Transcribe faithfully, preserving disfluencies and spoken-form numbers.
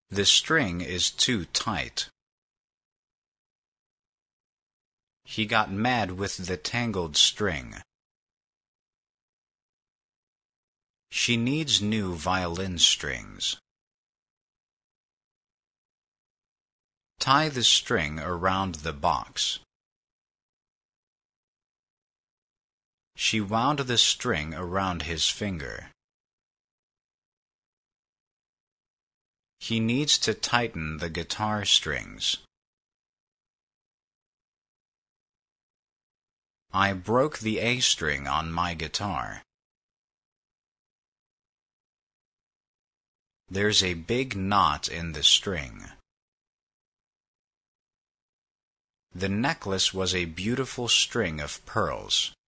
The string is too tight. He got mad with the tangled string. She needs new violin strings. Tie the string around the box. She wound the string around his finger. He needs to tighten the guitar strings. I broke the A string on my guitar. There's a big knot in the string. The necklace was a beautiful string of pearls.